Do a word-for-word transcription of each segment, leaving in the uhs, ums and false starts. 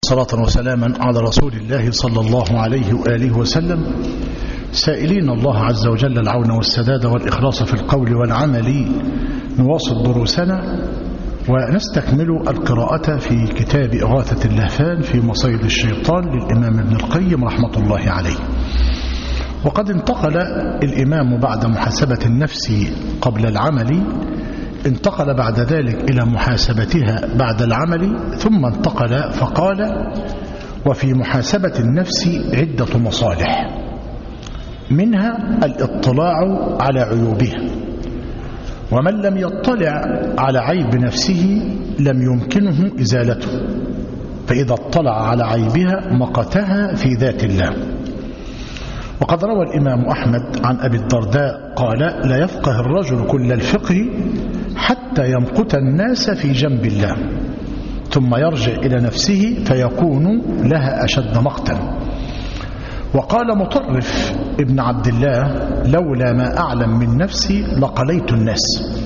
صلاة وسلاما على رسول الله صلى الله عليه وآله وسلم، سائلين الله عز وجل العون والسداد والإخلاص في القول والعمل. نواصل دروسنا ونستكمل القراءة في كتاب إغاثة اللهفان في مصيد الشيطان للإمام ابن القيم رحمة الله عليه. وقد انتقل الإمام بعد محاسبة النفس قبل العمل، انتقل بعد ذلك إلى محاسبتها بعد العمل، ثم انتقل فقال: وفي محاسبة النفس عدة مصالح، منها الاطلاع على عيوبها، ومن لم يطلع على عيب نفسه لم يمكنه إزالته، فإذا اطلع على عيبها مقتها في ذات الله. وقد روى الإمام أحمد عن أبي الدرداء قال: لا يفقه الرجل كل الفقه حتى يمقت الناس في جنب الله، ثم يرجع إلى نفسه فيكون لها أشد مقتا. وقال مطرف ابن عبد الله: لولا ما أعلم من نفسي لقليت الناس.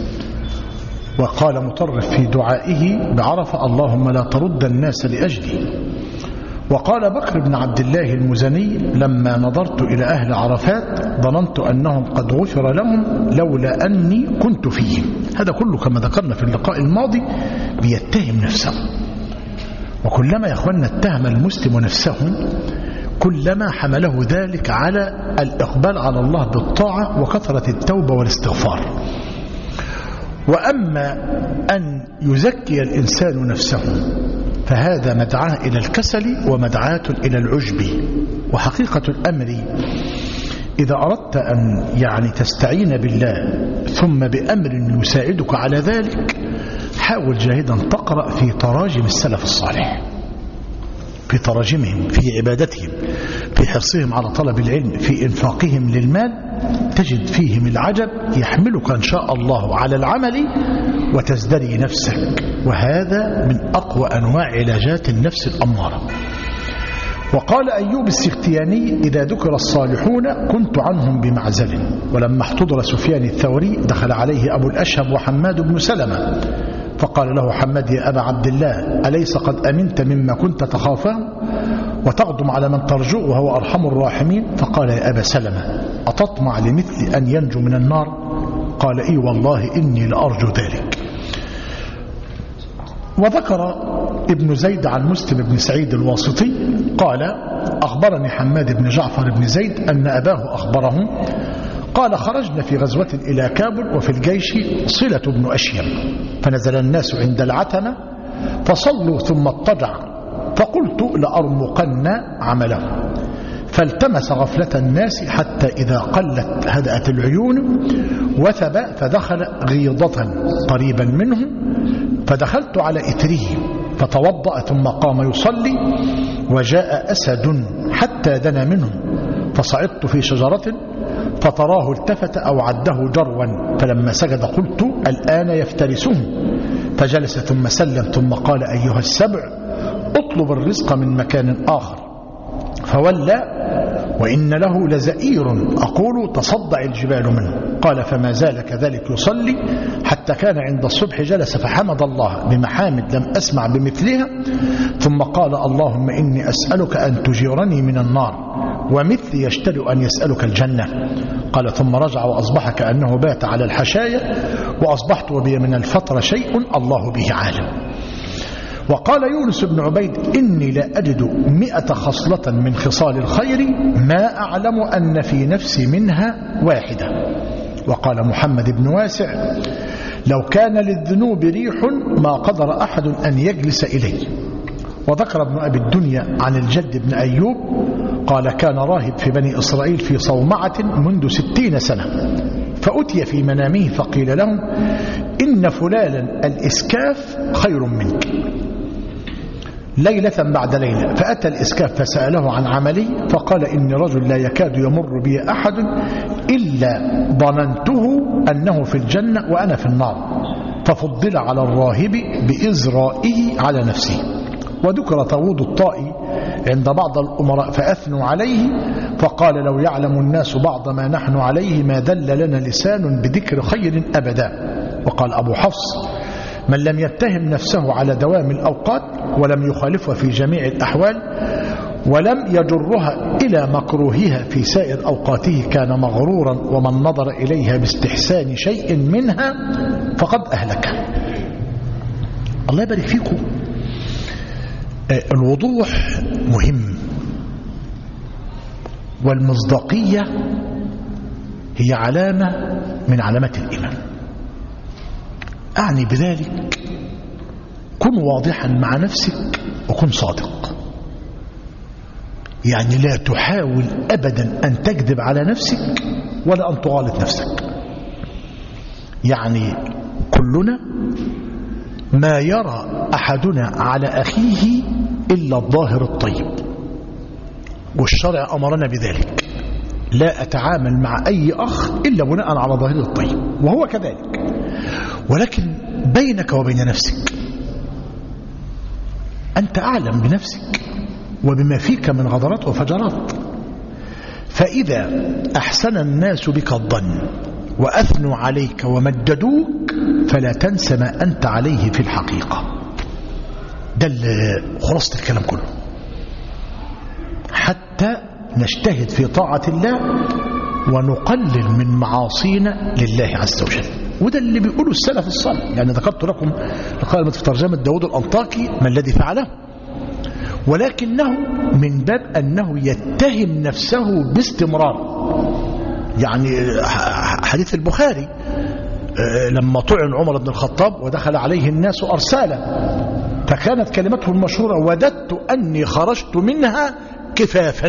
وقال مطرف في دعائه بعرفة: اللهم لا ترد الناس لأجلي. وقال بكر بن عبد الله المزني: لما نظرت إلى أهل عرفات ظننت أنهم قد غفر لهم لولا أني كنت فيهم. هذا كله كما ذكرنا في اللقاء الماضي بيتهم نفسه، وكلما يا أخوانا اتهم المسلم نفسه كلما حمله ذلك على الإقبال على الله بالطاعة وكثرة التوبة والاستغفار. وأما أن يزكي الإنسان نفسه فهذا مدعاه إلى الكسل ومدعاة إلى العجب. وحقيقة الأمر إذا أردت أن يعني تستعين بالله ثم بأمر يساعدك على ذلك، حاول جاهدا تقرأ في تراجم السلف الصالح، في تراجمهم، في عبادتهم، في حرصهم على طلب العلم، في إنفاقهم للمال، تجد فيهم العجب يحملك إن شاء الله على العمل وتزدري نفسك. وهذا من أقوى أنواع علاجات النفس الأمارة. وقال أيوب السختياني: إذا ذكر الصالحون كنت عنهم بمعزل. ولما احتضر سفيان الثوري دخل عليه أبو الأشهب وحماد بن سلمة، فقال له حماد: يا أبا عبد الله، أليس قد أمنت مما كنت تخافه وتقدم على من ترجو وهو أرحم الراحمين؟ فقال: يا أبا سلمة، أتطمع لمثل أن ينجو من النار؟ قال: إي والله إني لأرجو ذلك. وذكر ابن زيد عن مسلم بن سعيد الواسطي قال: أخبرني حماد بن جعفر بن زيد أن أباه أخبره قال: خرجنا في غزوة إلى كابل وفي الجيش صلة بن أشيم، فنزل الناس عند العتمة فصلوا ثم اضطجع، فقلت لأرمقن عمله، فالتمس غفلة الناس حتى إذا قلت هدأت العيون وثب، فدخل غيضة قريبا منه، فدخلت على إثره فتوضأ ثم قام يصلي، وجاء أسد حتى دنا منه، فصعدت في شجرة فتراه التفت أو عده جروا، فلما سجد قلت: الآن يفترسه، فجلس ثم سلم ثم قال: أيها السبع، اطلب الرزق من مكان آخر. فولى وإن له لزئير أقول تصدع الجبال منه. قال: فما زال كذلك يصلي حتى كان عند الصبح، جلس فحمد الله بمحامد لم أسمع بمثلها، ثم قال: اللهم إني أسألك أن تجيرني من النار، ومثلي يشتري أن يسألك الجنة. قال: ثم رجع وأصبح كأنه بات على الحشاية، وأصبحت وبي من الفترة شيء الله به عالم. وقال يونس بن عبيد: إني لا أجد مئة خصلة من خصال الخير ما أعلم أن في نفسي منها واحدة. وقال محمد بن واسع: لو كان للذنوب ريح ما قدر أحد أن يجلس إليه. وذكر ابن أبي الدنيا عن الجد بن أيوب قال: كان راهب في بني إسرائيل في صومعة منذ ستين سنة، فأتي في منامه فقيل له: إن فلانا الإسكاف خير منك، ليلة بعد ليلة. فأتى الإسكاف فسأله عن عملي، فقال: إني رجل لا يكاد يمر بي أحد إلا ظننته أنه في الجنة وأنا في النار، ففضل على الراهب بإزرائه على نفسه. وذكر طاوود الطائي عند بعض الأمراء فأثنوا عليه، فقال: لو يعلم الناس بعض ما نحن عليه ما دل لنا لسان بذكر خير أبدا. وقال أبو حفص: من لم يتهم نفسه على دوام الأوقات ولم يخالفها في جميع الأحوال ولم يجرها إلى مكروهها في سائر أوقاته كان مغرورا، ومن نظر إليها باستحسان شيء منها فقد أهلك. الله يبارك فيكم. الوضوح مهم، والمصداقية هي علامة من علامات الإيمان. أعني بذلك كن واضحا مع نفسك وكن صادق، يعني لا تحاول أبدا أن تكذب على نفسك ولا أن تغالط نفسك. يعني كلنا ما يرى أحدنا على أخيه إلا الظاهر الطيب، والشرع أمرنا بذلك، لا أتعامل مع أي أخ إلا بناء على ظاهر الطيب، وهو كذلك. ولكن بينك وبين نفسك أنت أعلم بنفسك وبما فيك من غضرات وفجرات. فإذا أحسن الناس بك الظن وأثنوا عليك ومجدوك فلا تنسى ما أنت عليه في الحقيقة. ده خلاصة الكلام كله، حتى نجتهد في طاعة الله ونقلل من معاصينا لله عز وجل. وده اللي بيقوله السلف الصالح. يعني ذكرت لكم قائمة في ترجمة داود الأنطاكي ما الذي فعله، ولكنه من باب أنه يتهم نفسه باستمرار. يعني حديث البخاري لما طعن عمر بن الخطاب ودخل عليه الناس أرسالا، فكانت كلمته المشهورة: وددت أني خرجت منها كفافا.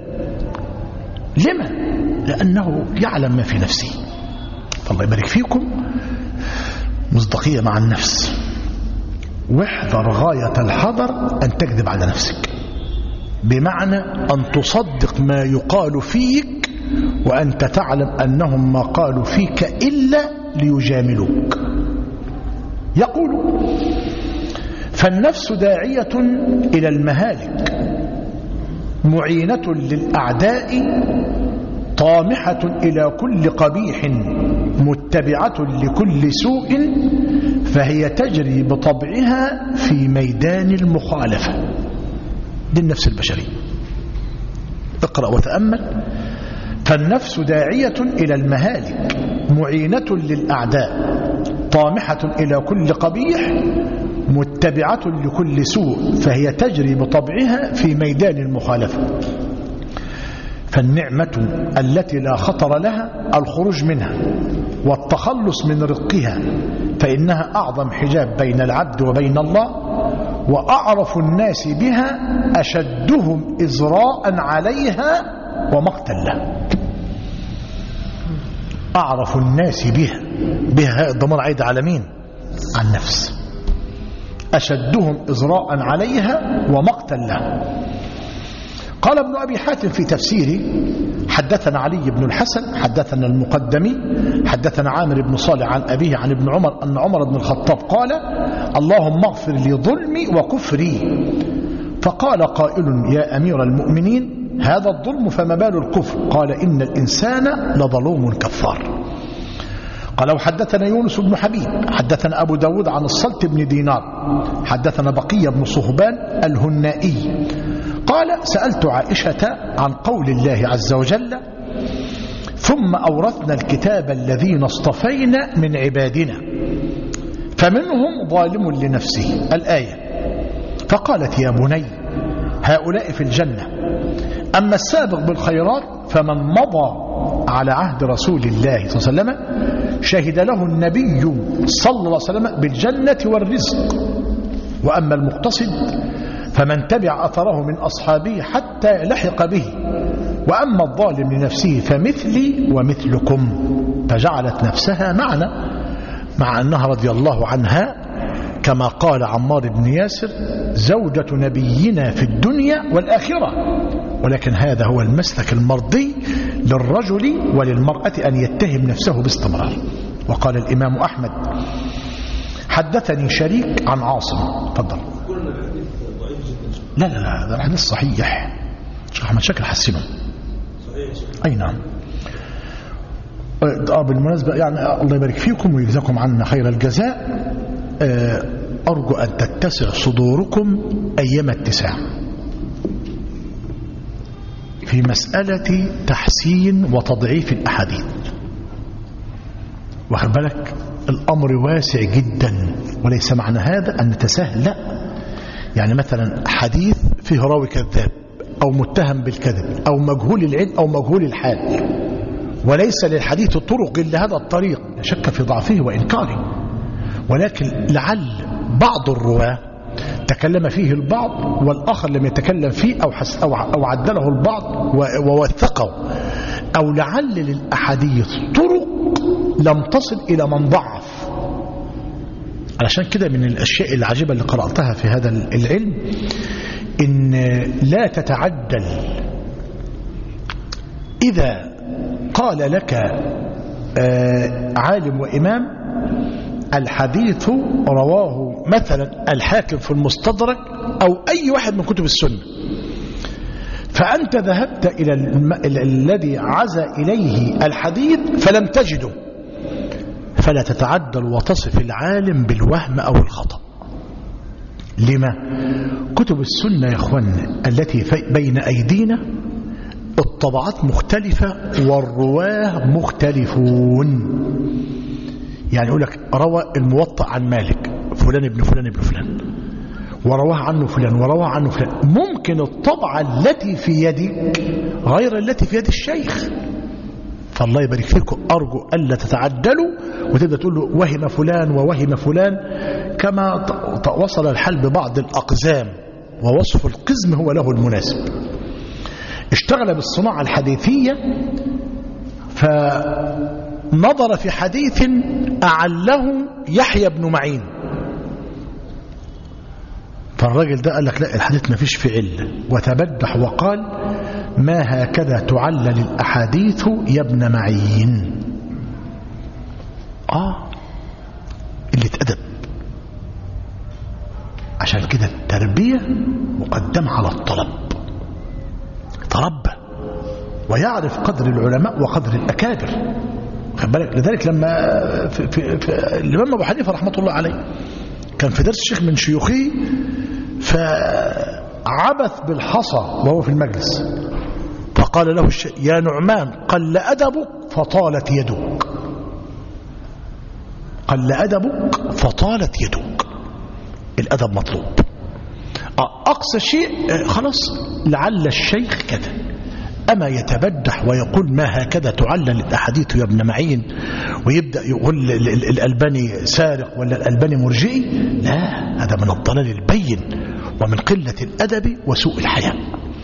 لما؟ لأنه يعلم ما في نفسه. فالله يبارك فيكم. مصداقية مع النفس، واحذر غاية الحذر أن تكذب على نفسك، بمعنى أن تصدق ما يقال فيك وأنت تعلم أنهم ما قالوا فيك إلا ليجاملوك. يقول: فالنفس داعية إلى المهالك، معينة للأعداء، طامحة إلى كل قبيح، متبعة لكل سوء، فهي تجري بطبعها في ميدان المخالفة. دي النفس البشرية. اقرأ وتأمل: فالنفس داعية إلى المهالك، معينة للأعداء، طامحة إلى كل قبيح، متبعة لكل سوء، فهي تجري بطبعها في ميدان المخالفة. فالنعمة التي لا خطر لها الخروج منها والتخلص من رقها، فإنها أعظم حجاب بين العبد وبين الله، وأعرف الناس بها أشدهم إزراء عليها ومقتا له. أعرف الناس بها، بها الضمير عايد على مين؟ عن النفس. أشدهم إزراء عليها ومقتا له. قال ابن أبي حاتم في تفسيره: حدثنا علي بن الحسن حدثنا المقدمي حدثنا عامر بن صالح عن أبيه عن ابن عمر أن عمر بن الخطاب قال: اللهم اغفر لي ظلمي وكفري. فقال قائل: يا أمير المؤمنين، هذا الظلم فما بال الكفر؟ قال: إن الإنسان لظلوم كفار. قال: وحدثنا يونس بن حبيب حدثنا أبو داود عن الصلت بن دينار حدثنا بقية بن صهبان الهنائي قال: سألت عائشة عن قول الله عز وجل: ثم أورثنا الكتاب الذين اصطفينا من عبادنا فمنهم ظالم لنفسه، الآية. فقالت: يا بني، هؤلاء في الجنة، أما السابق بالخيرات فمن مضى على عهد رسول الله صلى الله عليه وسلم شهد له النبي صلى الله عليه وسلم بالجنة والرزق، وأما المقتصد فمن تبع أثره من أصحابه حتى لحق به، وأما الظالم لنفسه فمثلي ومثلكم. فجعلت نفسها معنا، مع أنها رضي الله عنها كما قال عمار بن ياسر زوجة نبينا في الدنيا والآخرة، ولكن هذا هو المسلك المرضي للرجل وللمرأة أن يتهم نفسه باستمرار. وقال الإمام أحمد: حدثني شريك عن عاصم. تفضل. لا لا لا هذا الحديث صحيح، شيخ أحمد شكل حسنه. أي نعم. آه بالمناسبة يعني الله يبارك فيكم ويجزاكم عنا خير الجزاء. أرجو أن تتسع صدوركم أيام اتساع في مسألة تحسين وتضعيف الأحاديث. واخد بالك الأمر واسع جدا، وليس معنى هذا أن نتساهل، لا. يعني مثلا حديث فيه راوي كذاب أو متهم بالكذب أو مجهول العلم أو مجهول الحال، وليس للحديث طرق إلا هذا الطريق، لا شك في ضعفه وإنكاره، ولكن لعل بعض الرواة تكلم فيه البعض والآخر لم يتكلم فيه أو, حس أو, أو عدله البعض ووثقه، أو لعل للأحاديث طرق لم تصل إلى من ضعف. علشان كده من الأشياء العجيبة اللي قرأتها في هذا العلم إن لا تتعجل إذا قال لك عالم وإمام الحديث رواه مثلا الحاكم في المستدرك أو أي واحد من كتب السنة، فأنت ذهبت إلى الم... الذي عزى إليه الحديث فلم تجده، فلا تتعدل وتصف العالم بالوهم أو الخطأ. لما؟ كتب السنة يا أخوان التي بين أيدينا الطبعات مختلفة والرواه مختلفون. يعني يقول لك روى الموطأ عن مالك فلان ابن فلان ابن فلان، ورواه عنه فلان ورواه عنه فلان. ممكن الطبعة التي في يدك غير التي في يد الشيخ، فالله يبارك فيكم أرجو ألا تتعدلوا وتبدأ تقول له وهم فلان ووهم فلان، كما وصل الحال ببعض الأقزام، ووصف القزم هو له المناسب. اشتغل بالصناعة الحديثية فنظر في حديث أعله يحيى بن معين، فالراجل ده قال لك لا الحديث ما فيش في علة، وتبدح وقال ما هكذا تعلل الأحاديث يا ابن معين. آه اللي اتأدب. عشان كده التربية مقدمة على الطلب، تربى ويعرف قدر العلماء وقدر الأكابر. لذلك لما في في في الإمام أبو حنيفة رحمة الله عليه كان في درس شيخ من شيوخه فعبث بالحصى وهو في المجلس، فقال له الشيخ يا نعمان قل أدبك فطالت يدك، قل أدبك فطالت يدك. الأدب مطلوب. أقصى شيء خلاص لعل الشيخ كذا، أما يتبدح ويقول ما هكذا تعلل الأحاديث يا ابن معين، ويبدأ يقول الألباني سارق ولا الألباني مرجئي، لا، هذا من الضلال البين ومن قلة الأدب وسوء الحياء.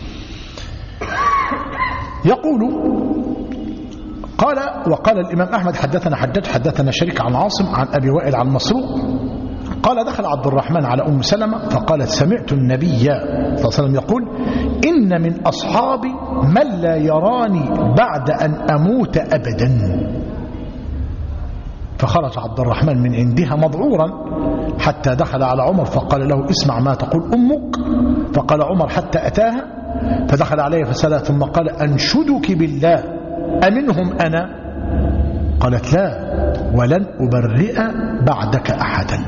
يقول قال وقال الإمام أحمد حدثنا حجاج حدثنا شريك عن عاصم عن أبي وائل عن مسروق قال دخل عبد الرحمن على أم سلمة فقالت سمعت النبي صلى الله عليه وسلم يقول إن من أصحابي من لا يراني بعد أن أموت أبدا. فخرج عبد الرحمن من عندها مضعورا حتى دخل على عمر فقال له اسمع ما تقول أمك، فقال عمر حتى أتاها فدخل عليه فسألها ثم قال أنشدك بالله أمنهم أنا؟ قالت لا ولن أبرئ بعدك أحدا.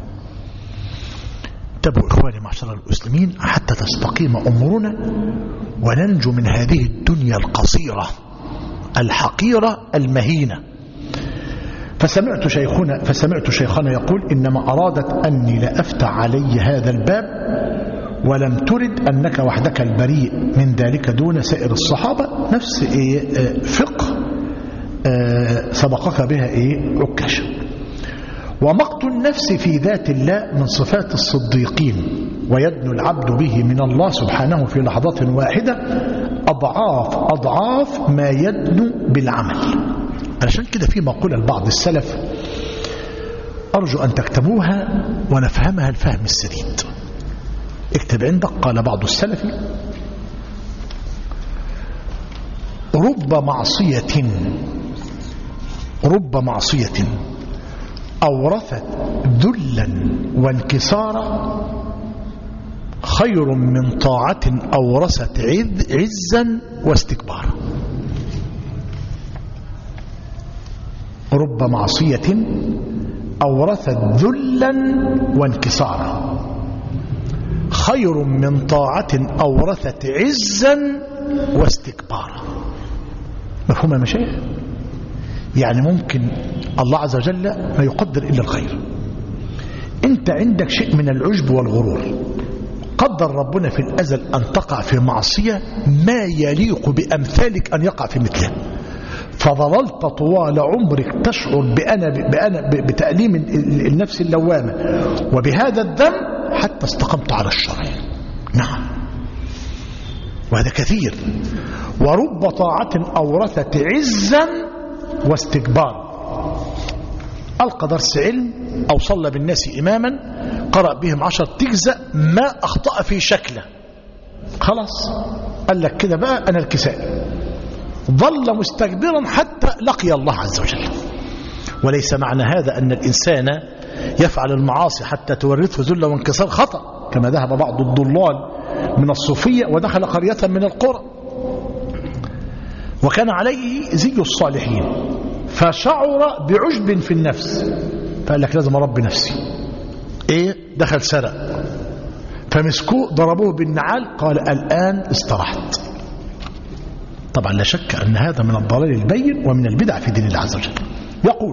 انتبهوا إخواني معشر المسلمين حتى تستقيم أمورنا وننجو من هذه الدنيا القصيرة الحقيرة المهينة. فسمعت شيخنا فسمعت شيخنا يقول إنما أرادت أني لأفتح علي هذا الباب ولم ترد أنك وحدك البريء من ذلك دون سائر الصحابة. نفس إيه فقه آه سبقك بها إيه عكاشة. ومقت النفس في ذات الله من صفات الصديقين ويدنو العبد به من الله سبحانه في لحظة واحدة أضعاف أضعاف ما يدنو بالعمل. علشان كده في مقولة لبعض السلف أرجو أن تكتبوها ونفهمها الفهم السديد. اكتب عندك قال بعض السلف رب معصية رب معصية أورثت ذلا وانكسارا خير من طاعة أورثت عزا واستكبارا. رب معصية أورثت ذلا وانكسارا خير من طاعة أورثت عزا واستكبارا. مفهوم يا مشايخ؟ يعني ممكن الله عز وجل ما يقدر إلا الخير. أنت عندك شيء من العجب والغرور، قدر ربنا في الأزل أن تقع في معصية ما يليق بأمثالك أن يقع في مثلها، فظللت طوال عمرك تشعر بأنا بأنا بتأليم النفس اللوامة وبهذا الذنب حتى استقمت على الشرع. نعم، وهذا كثير. ورب طاعة أورثت عزا واستكبارا. ألقى درس علم أو صلى بالناس إماما قرأ بهم عشر تجزأ ما أخطأ في شكله، خلاص قال لك كده بقى أنا الكسائي، ظل مستكبرا حتى لقي الله عز وجل. وليس معنى هذا أن الإنسان يفعل المعاصي حتى تورثه ذل وانكسار، خطأ، كما ذهب بعض الضلال من الصوفية ودخل قرية من القرى وكان عليه زي الصالحين فشعر بعجب في النفس فقال لك لازم أربي نفسي. إيه؟ دخل سرق فمسكوه ضربوه بالنعال، قال الآن استرحت. طبعا لا شك أن هذا من الضلال البين ومن البدع في دين الله عز وجل. يقول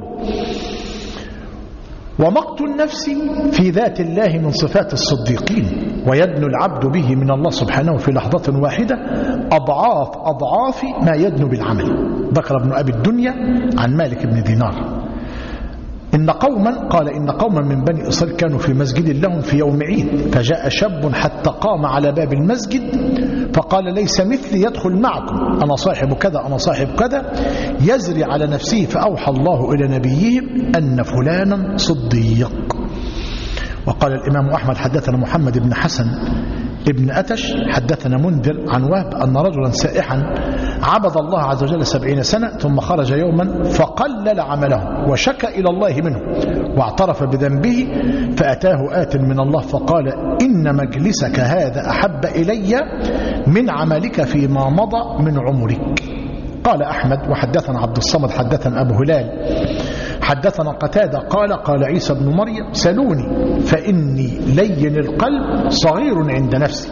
ومقت النفس في ذات الله من صفات الصديقين، ويدنو العبد به من الله سبحانه في لحظة واحدة أضعاف أضعاف ما يدنو بالعمل. ذكر ابن أبي الدنيا عن مالك بن دينار إن قوما قال إن قوما من بني إسرائيل كانوا في مسجد لهم في يوم عيد، فجاء شاب حتى قام على باب المسجد فقال ليس مثلي يدخل معكم، أنا صاحب كذا أنا صاحب كذا، يزري على نفسه، فأوحى الله إلى نبيهم أن فلانا صديق. وقال الإمام أحمد حدثنا محمد بن حسن ابن أتش حدثنا منذر عن وهب أن رجلا سائحا عبد الله عز وجل سبعين سنة ثم خرج يوما فقلل عمله وشكى إلى الله منه واعترف بذنبه، فأتاه آت من الله فقال إن مجلسك هذا أحب إلي من عملك فيما مضى من عمرك. قال أحمد وحدثنا عبد الصمد حدثنا أبو هلال حدثنا قتادة قال قال عيسى بن مريم سلوني فإني لين القلب صغير عند نفسي.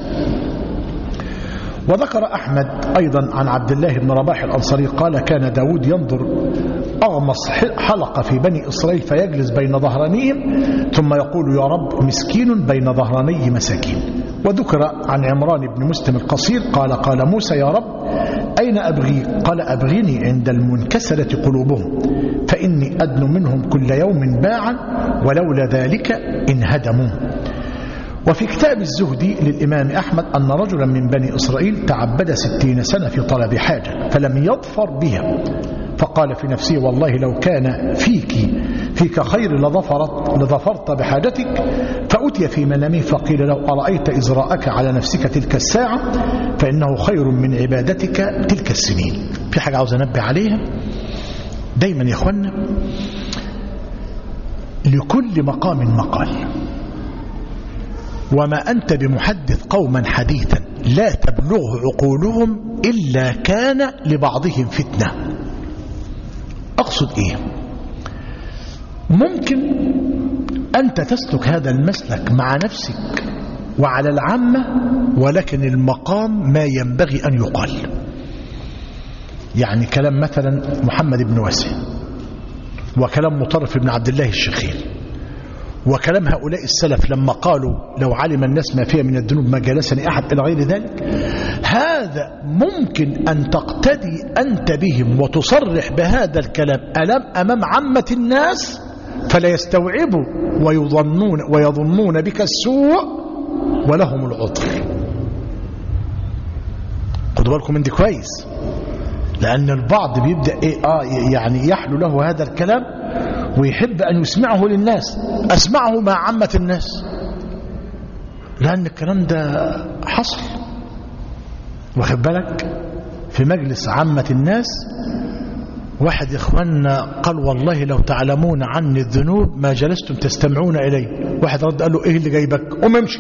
وذكر أحمد أيضا عن عبد الله بن رباح الأنصاري قال كان داود ينظر أغمص حلقة في بني إسرائيل فيجلس بين ظهرانيهم ثم يقول يا رب مسكين بين ظهراني مساكين. وذكر عن عمران بن مسلم القصير قال قال موسى يا رب أين أبغي؟ قال أبغيني عند المنكسرة قلوبهم فإني أدن منهم كل يوم باعا ولولا ذلك انهدموا. وفي كتاب الزهد للإمام أحمد أن رجلا من بني إسرائيل تعبد ستين سنة في طلب حاجة فلم يظفر بها، فقال في نفسه والله لو كان فيك فيك خير لظفرت, لظفرت بحاجتك، فأتي في منامه فقيل له أرأيت إزراءك على نفسك تلك الساعة فإنه خير من عبادتك تلك السنين. في حاجة عاوز أنبه عليها دايما يا أخوانا، لكل مقام مقال، وما أنت بمحدث قوما حديثا لا تبلغه عقولهم إلا كان لبعضهم فتنة. أقصد إيه؟ ممكن أنت تسلك هذا المسلك مع نفسك وعلى العامة، ولكن المقام ما ينبغي أن يقال. يعني كلام مثلا محمد بن واسع، وكلام مطرف بن عبد الله الشخير، وكلام هؤلاء السلف لما قالوا لو علم الناس ما فيها من الذنوب ما جلسني أحد إلى غير ذلك، هذا ممكن أن تقتدي أنت بهم وتصرح بهذا الكلام ألم أمام عامة الناس فلا يستوعبوا ويظنون, ويظنون بك السوء ولهم العذر. خدوا بالكم من دي كويس، لأن البعض بيبدأ إيه آه يعني يحلو له هذا الكلام ويحب أن يسمعه للناس، أسمعه مع عامة الناس، لأن الكلام ده حصل. واخد بالك في مجلس عامة الناس واحد يا إخواننا قال والله لو تعلمون عني الذنوب ما جلستم تستمعون إلي. واحد رد قال له إيه اللي جايبك؟ قوم امشي.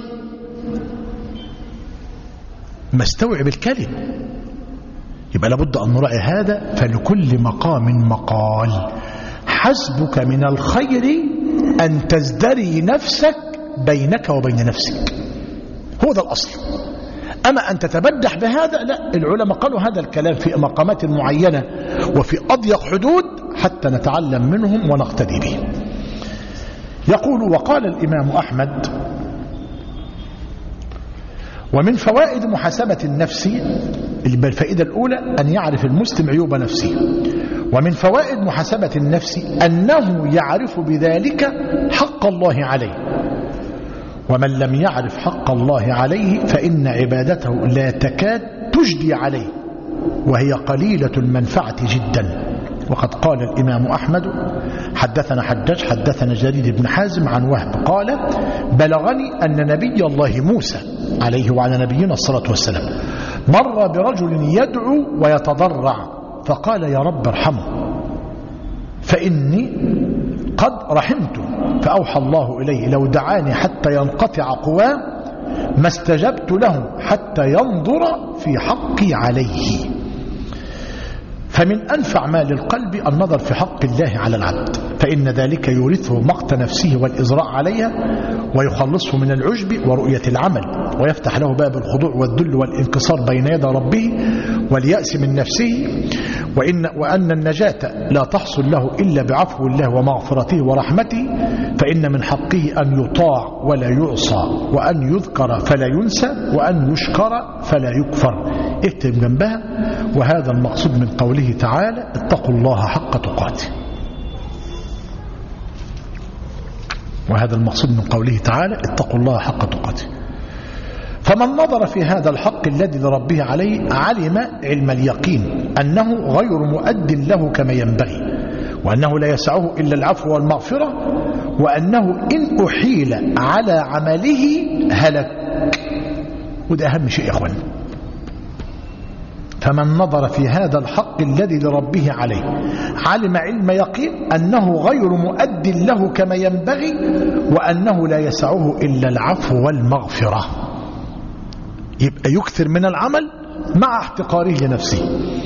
ما استوعب الكلم. يبقى لابد أن نراعي هذا. فلكل مقام مقال، حسبك من الخير أن تزدري نفسك بينك وبين نفسك، هو ده الأصل. أما أن تتبدح بهذا لا، العلماء قالوا هذا الكلام في مقامات معينة وفي أضيق حدود حتى نتعلم منهم ونقتدي به. يقول وقال الإمام أحمد ومن فوائد محاسبة النفس، الفائدة الأولى أن يعرف المسلم عيوب نفسه، ومن فوائد محاسبة النفس أنه يعرف بذلك حق الله عليه، ومن لم يعرف حق الله عليه فإن عبادته لا تكاد تجدي عليه وهي قليلة المنفعة جدا. وقد قال الإمام أحمد حدثنا حجاج حدثنا جرير بن حازم عن وهب قال بلغني أن نبي الله موسى عليه وعلى نبينا الصلاة والسلام مر برجل يدعو ويتضرع فقال يا رب ارحمه فإني قد رحمته، فأوحى الله إليه لو دعاني حتى ينقطع قواه ما استجبت له حتى ينظر في حقي عليه. فمن أنفع ما للقلب النظر في حق الله على العبد، فإن ذلك يورثه مقت نفسه والإزراء عليها ويخلصه من العجب ورؤية العمل، ويفتح له باب الخضوع والذل والانكسار بين يدي ربه واليأس من نفسه، وإن وأن النجاة لا تحصل له إلا بعفو الله ومغفرته ورحمته، فإن من حقه أن يطاع ولا يعصى، وأن يذكر فلا ينسى، وأن يشكر فلا يكفر. اكتب جنبها وهذا المقصود من قوله تعالى اتقوا الله حق تقاته، وهذا المقصود من قوله تعالى اتقوا الله حق تقاته. فمن نظر في هذا الحق الذي لربه عليه علم علم اليقين أنه غير مؤد له كما ينبغي، وأنه لا يسعه إلا العفو والمغفرة، وأنه إن أحيل على عمله هلك. وده أهم شيء يا أخوان. فمن نظر في هذا الحق الذي لربه عليه علم علم يقين أنه غير مؤد له كما ينبغي، وأنه لا يسعه إلا العفو والمغفرة. يبقى يكثر من العمل مع احتقاره لنفسه.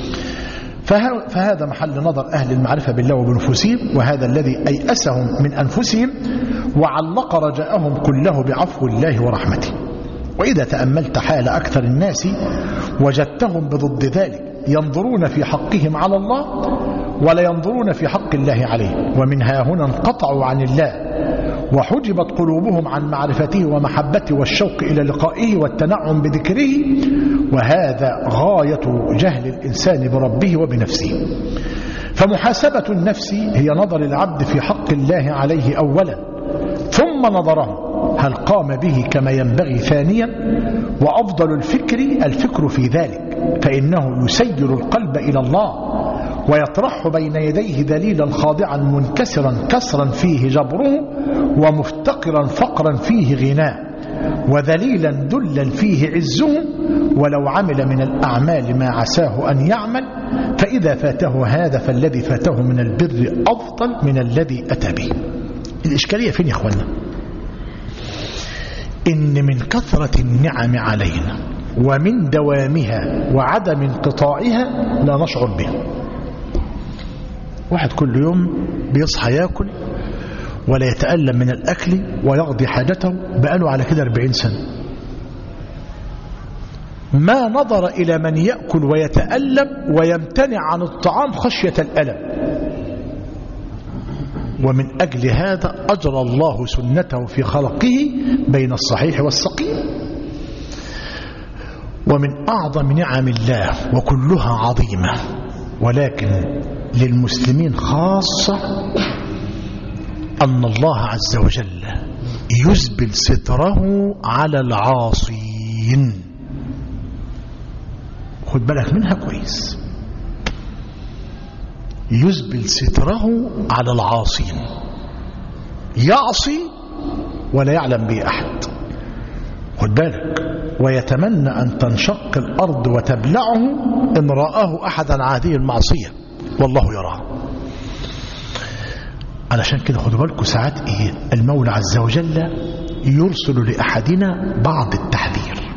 فهذا محل نظر أهل المعرفة بالله وبنفسهم، وهذا الذي أيأسهم من أنفسهم وعلق رجاءهم كله بعفو الله ورحمته. وإذا تأملت حال أكثر الناس وجدتهم بضد ذلك، ينظرون في حقهم على الله ولا ينظرون في حق الله عليه، ومن ها هنا انقطعوا عن الله وحجبت قلوبهم عن معرفته ومحبته والشوق إلى لقائه والتنعم بذكره، وهذا غاية جهل الإنسان بربه وبنفسه. فمحاسبة النفس هي نظر العبد في حق الله عليه أولا، ثم نظره هل قام به كما ينبغي ثانيا، وأفضل الفكر الفكر في ذلك، فإنه يسير القلب إلى الله ويطرح بين يديه دليلا خاضعا منكسرا كسرا فيه جبره، ومفتقرا فقرا فيه غناه، وذليلا ذلا فيه عزه، ولو عمل من الأعمال ما عساه أن يعمل، فإذا فاته هذا فالذي فاته من البر أفضل من الذي أتى به. الإشكالية فين يا إخوانا؟ إن من كثرة النعم علينا ومن دوامها وعدم انقطاعها لا نشعر بها. واحد كل يوم بيصحى ياكل ولا يتألم من الأكل ويقضي حاجته، بقاله على كده أربعين سنة، ما نظر إلى من يأكل ويتألم ويمتنع عن الطعام خشية الألم. ومن أجل هذا أجرى الله سنته في خلقه بين الصحيح والسقيم. ومن أعظم نعم الله وكلها عظيمة، ولكن للمسلمين خاصة، أن الله عز وجل يزبل ستره على العاصين. خد بالك منها كويس، يزبل ستره على العاصين، يعصي ولا يعلم به أحد. خد بالك، ويتمنى أن تنشق الأرض وتبلعه إن رآه أحدا عن هذه المعصية والله يراه. علشان كده خدوا بالكم ساعات إيه المولى عز وجل يرسل لأحدنا بعض التحذير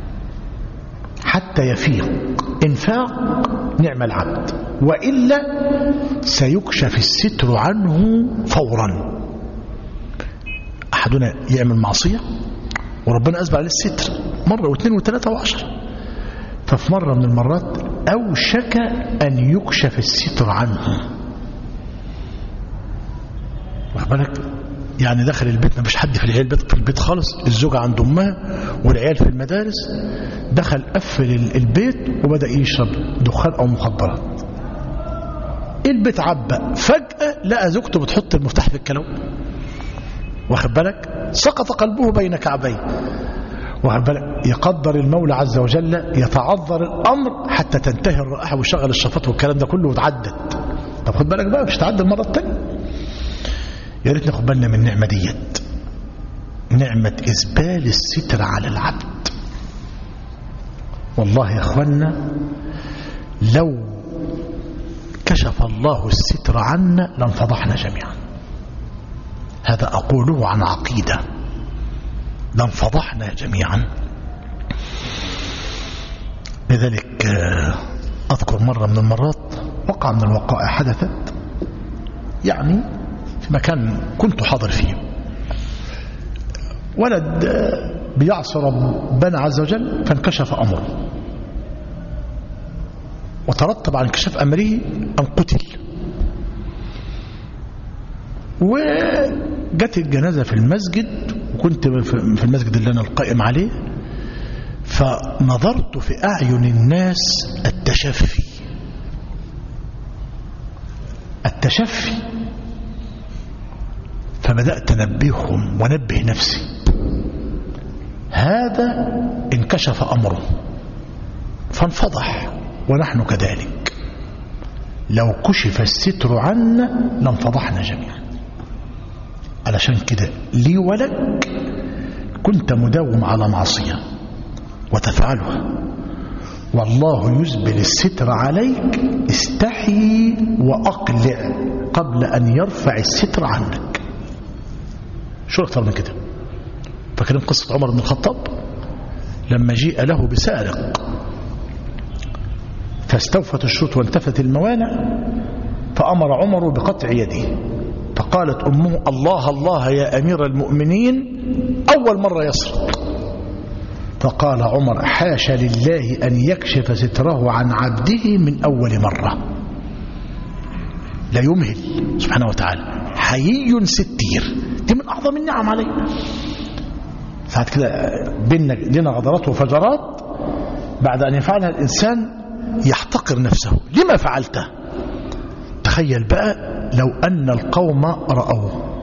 حتى يفيق. إنفاق نعم العبد، وإلا سيكشف الستر عنه فورا. أحدنا يعمل معصية وربنا أسبق عليه الستر مرة واثنين وثلاثة وعشرة، ففي مرة من المرات أوشك أن يكشف الستر عنه. واخد بالك؟ يعني دخل البيت، ما فيش حد في العيال في البيت خالص، الزوجة عند أمها والعيال في المدارس، دخل قفل البيت وبدأ يشرب دخان أو مخدرات. البيت عبى، فجأة لقى زوجته بتحط المفتاح في الكلام. واخد بالك؟ سقط قلبه بين كعبيه. واخد بالك؟ يقدر المولى عز وجل يتعذر الأمر حتى تنتهي الرائحة ويشغل الشفاط والكلام ده كله وتعدت. طب خد بالك بقى مش تعدي المرة الثانية. يا ريت ناخد بالنا من النعمة ديت، نعمة إسبال الستر على العبد. والله يا اخوانا لو كشف الله الستر عنا لانفضحنا جميعا. هذا أقوله عن عقيدة، لانفضحنا جميعا. لذلك أذكر مرة من المرات وقع من الوقائع حدثت يعني في مكان كنت حاضر فيه، ولد بيعصي ربنا عز وجل فانكشف أمره، وترتب على انكشاف أمره أن قتل. وجت الجنازة في المسجد، وكنت في المسجد اللي أنا القائم عليه، فنظرت في أعين الناس التشفي التشفي فبدأت أنبههم ونبه نفسي، هذا انكشف أمره فانفضح، ونحن كذلك لو كشف الستر عنا لانفضحنا جميعا. علشان كده لي ولك كنت مداوم على معصية وتفعلها، والله يزبل الستر عليك، استحي وأقلع قبل أن يرفع الستر عنك. شو أكثر من كده؟ فاكرين قصة عمر بن الخطاب لما جيء له بسارق فاستوفت الشروط وانتفت الموانع، فأمر عمر بقطع يده، فقالت أمه الله الله يا أمير المؤمنين أول مرة يسرق. فقال عمر حاشا لله أن يكشف ستره عن عبده من أول مرة، لا يمهل سبحانه وتعالى، حيي ستير، دي من أعظم النعم علينا. ساعات كده بيننا لنا غدرات وفجرات بعد أن يفعلها الإنسان يحتقر نفسه، لما فعلته؟ تخيل بقى لو أن القوم رأوك،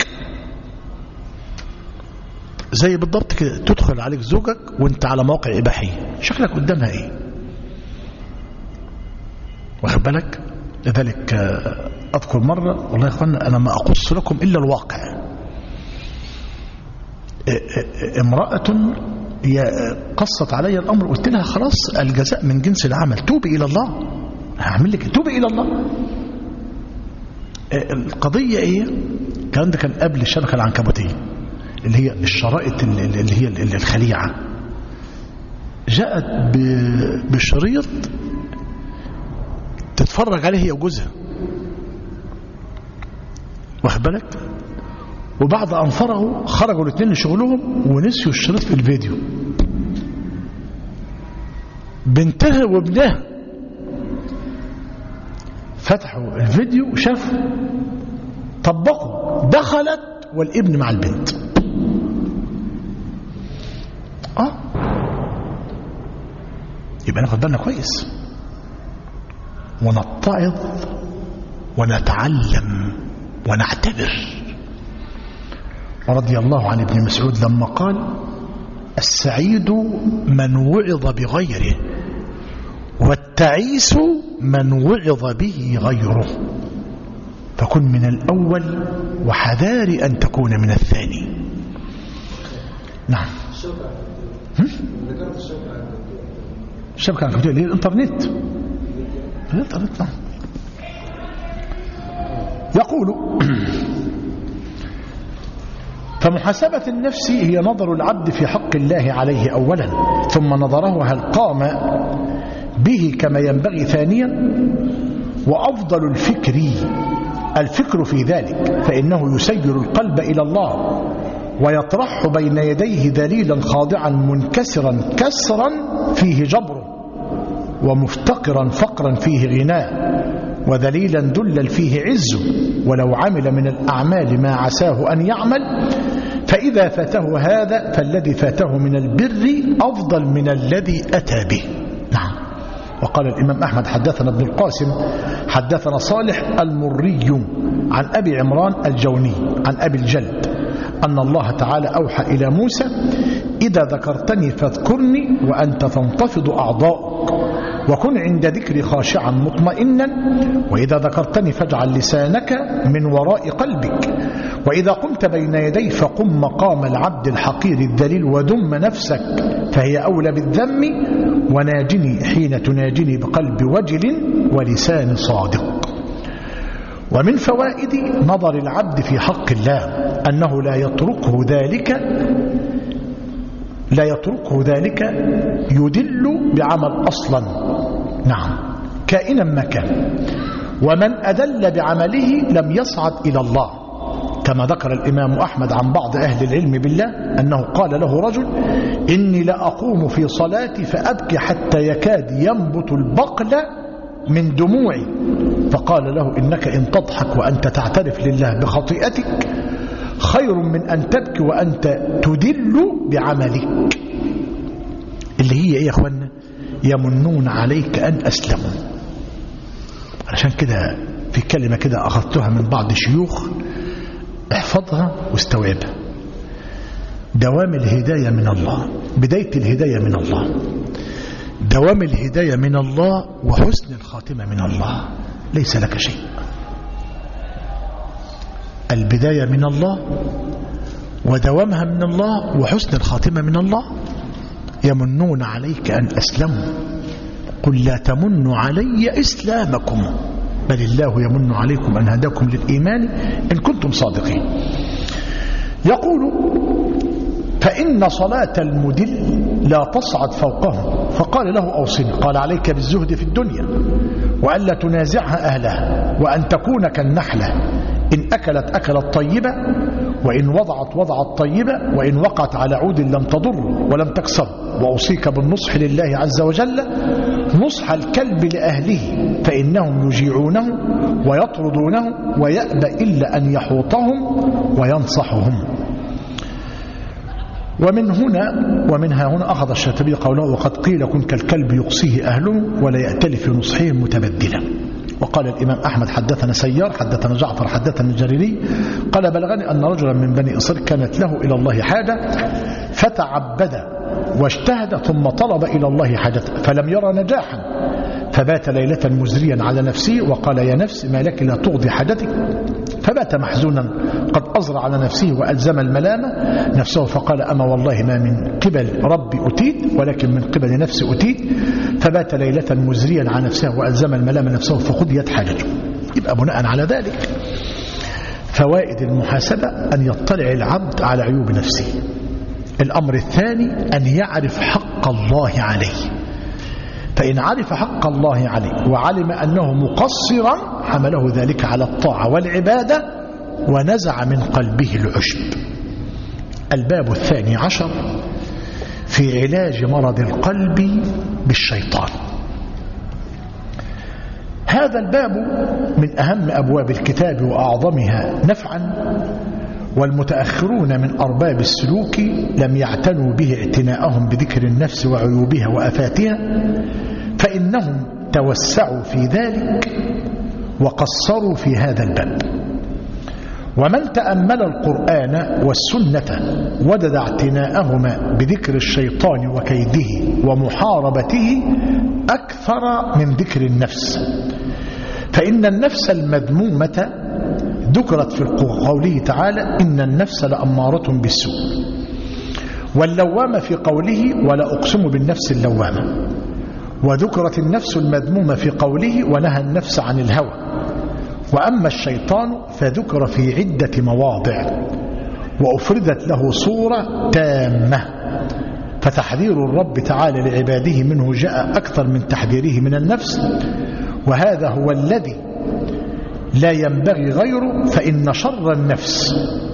زي بالضبط كده تدخل عليك زوجك وانت على موقع إباحية، شكلك قدامها ايه؟ واخد بالك؟ لذلك أذكر مرة، والله يا اخوانا أنا ما أقص لكم إلا الواقع، امرأة قصت علي الأمر، قلت لها خلاص الجزاء من جنس العمل، توبي إلى الله، هعمل لك توبي إلى الله. القضية ايه؟ الكلام ده كان قبل الشبكة العنكبوتية اللي هي الشرائط اللي هي الخليعة. جاءت بشريط تتفرج عليه هي وجوزها، واخد بالك؟ وبعد أن فرغوا خرجوا الاثنين لشغلهم ونسيوا الشريط في الفيديو. بنتها وابنها فتحوا الفيديو وشافوا، طبقوا، دخلت والابن مع البنت. اه يبقى ناخد بالنا كويس ونتعظ ونتعلم ونعتبر. ورضي الله عن ابن مسعود لما قال السعيد من وعظ بغيره والتعيس من وعظ به غيره، فكن من الأول وحذار أن تكون من الثاني. نعم. الشبكة العنكبوتية اللي هي الانترنت. الانترنت نعم. يقول فمحاسبة النفس هي نظر العبد في حق الله عليه أولا، ثم نظره هل قام به كما ينبغي ثانيا، وأفضل الفكر الفكر في ذلك، فإنه يسير القلب إلى الله ويطرح بين يديه دليلا خاضعا منكسرا كسرا فيه جبر، ومفتقرا فقرا فيه غناء، وذليلا دلل فيه عز، ولو عمل من الأعمال ما عساه أن يعمل، فإذا فاته هذا فالذي فاته من البر أفضل من الذي أتى به. نعم. وقال الإمام أحمد حدثنا ابن القاسم حدثنا صالح المري عن أبي عمران الجوني عن أبي الجلد أن الله تعالى أوحى إلى موسى: إذا ذكرتني فاذكرني وأنت تنتفض أعضاؤك، وكن عند ذكري خاشعا مطمئنا، وإذا ذكرتني فاجعل لسانك من وراء قلبك، وإذا قمت بين يدي فقم مقام العبد الحقير الذليل، ودم نفسك فهي أولى بالذم، وناجني حين تناجني بقلب وجل ولسان صادق. ومن فوائد نظر العبد في حق الله أنه لا يتركه ذلك لا يتركه ذلك يدل بعمل أصلا، نعم، كائنا ما كان، ومن أدل بعمله لم يصعد إلى الله، كما ذكر الإمام أحمد عن بعض أهل العلم بالله أنه قال له رجل: إني لأقوم في صلاتي فأبكي حتى يكاد ينبت البقل من دموعي، فقال له: إنك إن تضحك وأنت تعترف لله بخطيئتك خير من أن تبكي وأنت تدل بعملك. اللي هي إيه يا أخوانا؟ يمنون عليك أن أسلموا. علشان كده في كلمة كده أخذتها من بعض الشيوخ، احفظها واستوعبها: دوام الهداية من الله، بداية الهداية من الله، دوام الهداية من الله، وحسن الخاتمة من الله، ليس لك شيء. البداية من الله ودوامها من الله وحسن الخاتمة من الله. يمنون عليك أن أسلموا، قل لا تمنوا علي إسلامكم بل الله يمن عليكم أن هداكم للإيمان إن كنتم صادقين. يقول: فإن صلاة المدل لا تصعد فوقهم، فقال له: أوصني. قال: عليك بالزهد في الدنيا، وألا تنازعها أهلها، وأن تكون كالنحلة إن أكلت أكلت طيبة، وإن وضعت وضعت طيبة، وإن وقعت على عود لم تضر ولم تكسر. وأوصيك بالنصح لله عز وجل نصح الكلب لأهله، فإنهم يجيعونه ويطردونه ويأبى إلا أن يحوطهم وينصحهم. ومن هنا ومنها هنا أخذ الشاطبي قوله: وقد قيل كن كالكلب يقصيه أهله ولا يأتلف في نصحهم متبدلا. وقال الإمام أحمد حدثنا سيار حدثنا جعفر حدثنا الجريري قال: بلغني أن رجلا من بني إسرائيل كانت له إلى الله حاجة فتعبد واجتهد ثم طلب إلى الله حاجته فلم يرى نجاحا، فبات ليلة مزريا على نفسه وقال: يا نفس ما لك لا تقضي حاجتك، فبات محزونا قد أزرع على نفسه وألزم الملامة نفسه، فقال: أما والله ما من قبل ربي أتيت ولكن من قبل نفسي أتيت، فبات ليلة مزريا على نفسه وألزم الملامة نفسه فقضيت حاجته. يبقى بناء على ذلك فوائد المحاسبة أن يطلع العبد على عيوب نفسه. الأمر الثاني أن يعرف حق الله عليه، فإن عرف حق الله عليه وعلم أنه مقصرا حمله ذلك على الطاعة والعبادة ونزع من قلبه العشب. الباب الثاني عشر في علاج مرض القلب بالشيطان. هذا الباب من أهم أبواب الكتاب وأعظمها نفعا، والمتأخرون من أرباب السلوك لم يعتنوا به اعتناءهم بذكر النفس وعيوبها وأفاتها، فإنهم توسعوا في ذلك وقصروا في هذا الباب. ومن تأمل القرآن والسنة وجد اعتناءهما بذكر الشيطان وكيده ومحاربته أكثر من ذكر النفس، فإن النفس المذمومة ذكرت في قوله تعالى: إن النفس لأمارة بالسوء، واللوامة في قوله: ولا أقسم بالنفس اللوامة، وذكرت النفس المذمومة في قوله: ونهى النفس عن الهوى. وأما الشيطان فذكر في عدة مواضع وأفردت له صورة تامة، فتحذير الرب تعالى لعباده منه جاء أكثر من تحذيره من النفس، وهذا هو الذي لا ينبغي غيره، فإن شر النفس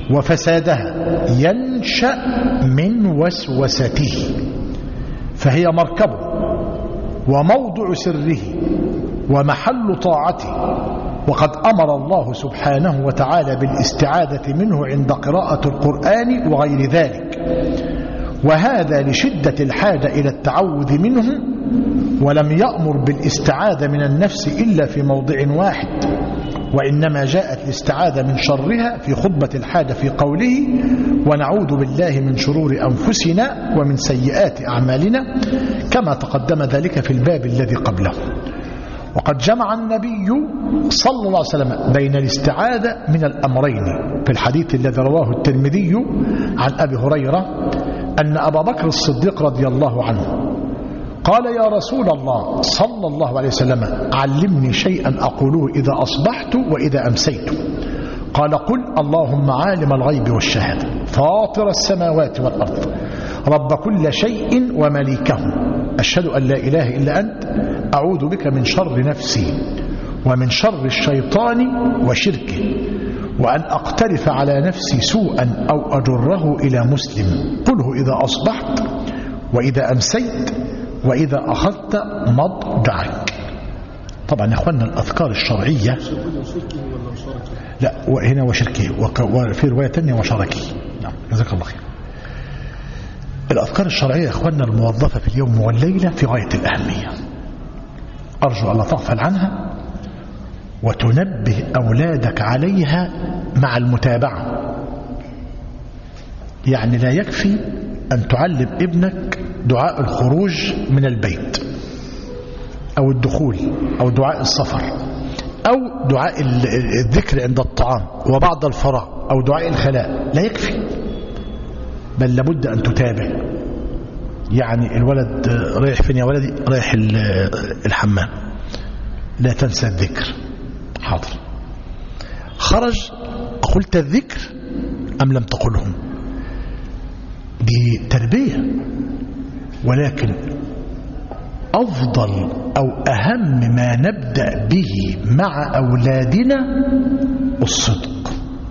وفسادها ينشأ من وسوسته، فهي مركبه وموضع سره ومحل طاعته. وقد أمر الله سبحانه وتعالى بالاستعاذة منه عند قراءة القرآن وغير ذلك، وهذا لشدة الحاجة إلى التعوذ منه، ولم يأمر بالاستعاذة من النفس إلا في موضع واحد، وإنما جاءت الاستعاذة من شرها في خطبة الحاجة في قوله: ونعوذ بالله من شرور أنفسنا ومن سيئات أعمالنا، كما تقدم ذلك في الباب الذي قبله. وقد جمع النبي صلى الله عليه وسلم بين الاستعاذة من الأمرين في الحديث الذي رواه الترمذي عن أبي هريرة أن أبا بكر الصديق رضي الله عنه قال: يا رسول الله صلى الله عليه وسلم، علمني شيئا أقوله إذا أصبحت وإذا أمسيت. قال: قل اللهم عالم الغيب والشهادة فاطر السماوات والأرض رب كل شيء ومليكه، أشهد أن لا إله إلا أنت، أعوذ بك من شر نفسي ومن شر الشيطان وشركه، وأن أقترف على نفسي سوءا أو أجره إلى مسلم. قله إذا أصبحت وإذا أمسيت وإذا أخذت مضجعك. طبعا يا أخوانا الأذكار الشرعية لا هنا وشركه، وفي رواية تانية وشركه. نعم جزاك الله خير. الأذكار الشرعية يا أخوانا الموظفة في اليوم والليلة في غاية الأهمية، أرجو أن لا تغفل عنها وتنبه أولادك عليها مع المتابعة. يعني لا يكفي أن تعلم ابنك دعاء الخروج من البيت أو الدخول أو دعاء السفر أو دعاء الذكر عند الطعام وبعد الفراغ أو دعاء الخلاء، لا يكفي، بل لابد أن تتابع. يعني الولد رايح فين يا ولدي؟ رايح الحمام، لا تنسى الذكر. حاضر. خرج، قلت الذكر أم لم تقلهم؟ دي تربية، ولكن أفضل أو أهم ما نبدأ به مع أولادنا الصدق.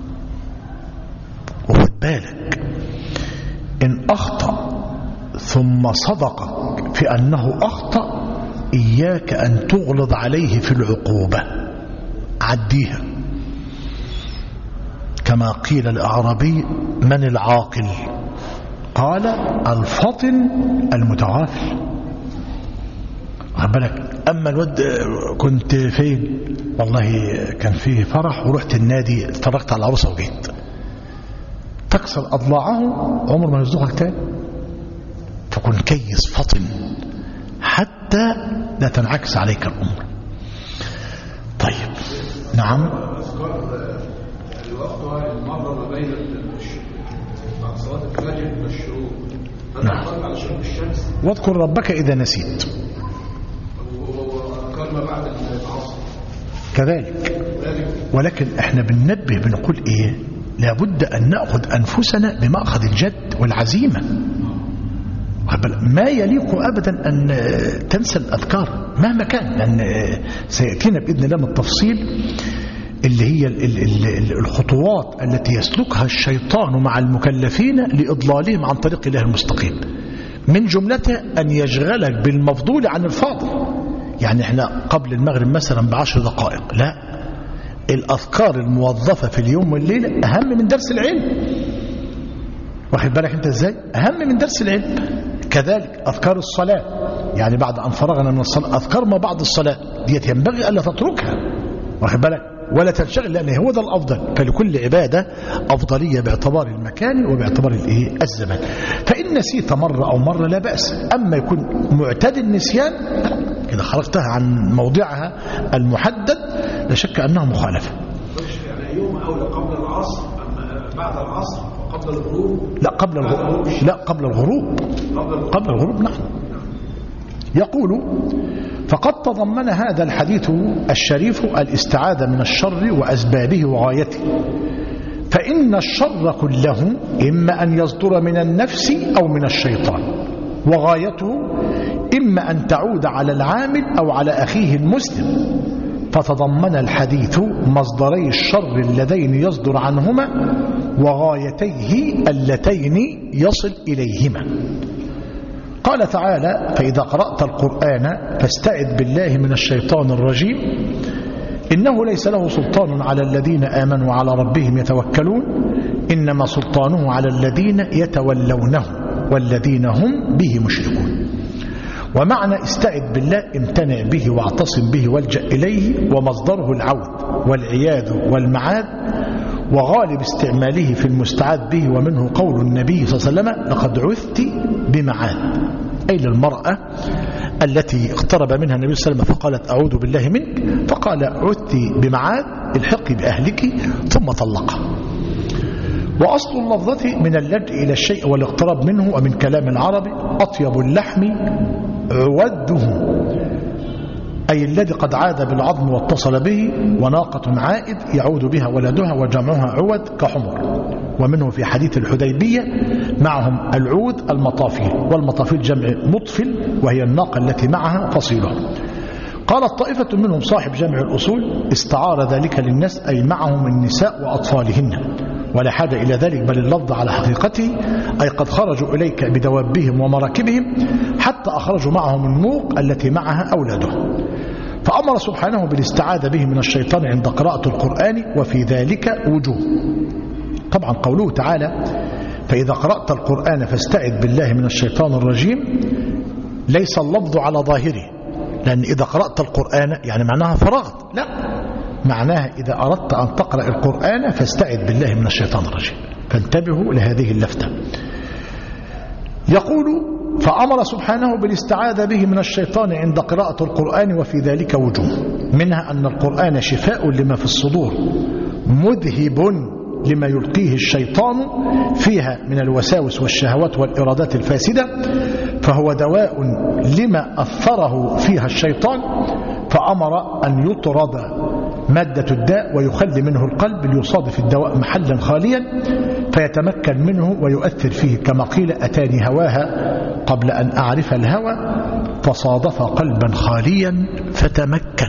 وخد بالك، إن أخطأ ثم صدقك في أنه أخطأ، إياك أن تغلظ عليه في العقوبة، عديها. كما قيل الأعرابي: من العاقل؟ قال: الفطن المتغافل. بالك. أما الود كنت فين؟ والله كان فيه فرح ورحت النادي، اتفرجت على العروسة وجيت. تكسر أضلاعه، عمر ما يصدقك تاني. فكن كيس فطن حتى لا تنعكس عليك الأمر. طيب. نعم. الوقت المرة ما بين صلاة الفجر والشروق، نعم. على شروق الشمس. واذكر ربك إذا نسيت. وأذكار ما بعد العصر كذلك. ولكن احنا بننبه بنقول ايه؟ لابد أن نأخذ أنفسنا بمأخذ الجد والعزيمة. ما يليق أبدا أن تنسى الأذكار مهما كان، لأن سيأتينا بإذن الله من التفصيل اللي هي الخطوات التي يسلكها الشيطان مع المكلفين لإضلالهم عن طريق الله المستقيم. من جملته أن يشغلك بالمفضول عن الفاضل. يعني احنا قبل المغرب مثلا بعشر دقائق، لا، الأذكار الموظفة في اليوم والليلة أهم من درس العلم. واخد بالك انت ازاي؟ أهم من درس العلم. كذلك أذكار الصلاة، يعني بعد أن فرغنا من الصلاة أذكار ما بعد الصلاة ديت ينبغي ألا تتركها، واخد بالك، ولا تنشغل، لأن هو ده الأفضل. فلكل عبادة أفضلية باعتبار المكان وباعتبار الإيه؟ الزمان. فإن نسيت مرة أو مرة لا بأس. أما يكون معتاد النسيان، إذا خرجتها عن موضعها المحدد لا شك أنها مخالفة. يعني يوم أولى قبل العصر أما بعد العصر وقبل الغروب؟ لا قبل الغروب. لا قبل الغروب. قبل الغروب. نعم. يقول: فقد تضمن هذا الحديث الشريف الاستعاذة من الشر وأسبابه وغايته، فإن الشر كله إما أن يصدر من النفس أو من الشيطان، وغايته إما أن تعود على العامل أو على أخيه المسلم. فتضمن الحديث مصدري الشر اللذين يصدر عنهما وغايتيه اللتين يصل إليهما. قال تعالى: فإذا قرأت القرآن فاستعذ بالله من الشيطان الرجيم إنه ليس له سلطان على الذين آمنوا وعلى ربهم يتوكلون إنما سلطانه على الذين يتولونه والذين هم به مشركون. ومعنى استعذ بالله امتنع به واعتصم به والجأ إليه، ومصدره العود والعياذ والمعاد، وغالب استعماله في المستعاذ به، ومنه قول النبي صلى الله عليه وسلم: لقد عثت بمعاد، أي للمرأة التي اقترب منها النبي صلى الله عليه وسلم فقالت: أعوذ بالله منك، فقال: عثت بمعاد، الحقي بأهلك، ثم طلقها. وأصل اللفظة من اللجء إلى الشيء والاقتراب منه، ومن كلام العرب: أطيب اللحم عوده، أي الذي قد عاد بالعظم واتصل به، وناقة عائد يعود بها ولدها وجمعها عود كحمر. ومنه في حديث الحديبية: معهم العود المطافيل، والمطافيل جمع مطفل، وهي الناقة التي معها فصيلها. قالت طائفة منهم صاحب جمع الأصول: استعار ذلك للناس، أي معهم النساء وأطفالهن، ولا حاجة إلى ذلك، بل اللفظ على حقيقته، أي قد خرجوا إليك بدوابهم ومراكبهم حتى أخرجوا معهم النوق التي معها أولادهم. فأمر سبحانه بالاستعاذة به من الشيطان عند قراءة القرآن، وفي ذلك وجوه. طبعا قوله تعالى: فإذا قرأت القرآن فاستعذ بالله من الشيطان الرجيم، ليس اللفظ على ظاهره، لأن إذا قرأت القرآن يعني معناها فرغت، لا، معناها إذا أردت أن تقرأ القرآن فاستعذ بالله من الشيطان الرجيم. فانتبهوا لهذه اللفتة. يقول: فأمر سبحانه بالاستعاذة به من الشيطان عند قراءة القرآن، وفي ذلك وجوه، منها أن القرآن شفاء لما في الصدور، مذهب لما يلقيه الشيطان فيها من الوساوس والشهوات والإرادات الفاسدة، فهو دواء لما أثره فيها الشيطان، فأمر أن يطرد مادة الداء ويخلي منه القلب ليصادف الدواء محلا خاليا فيتمكن منه ويؤثر فيه، كما قيل: أتاني هواها قبل أن أعرف الهوى فصادف قلبا خاليا فتمكن،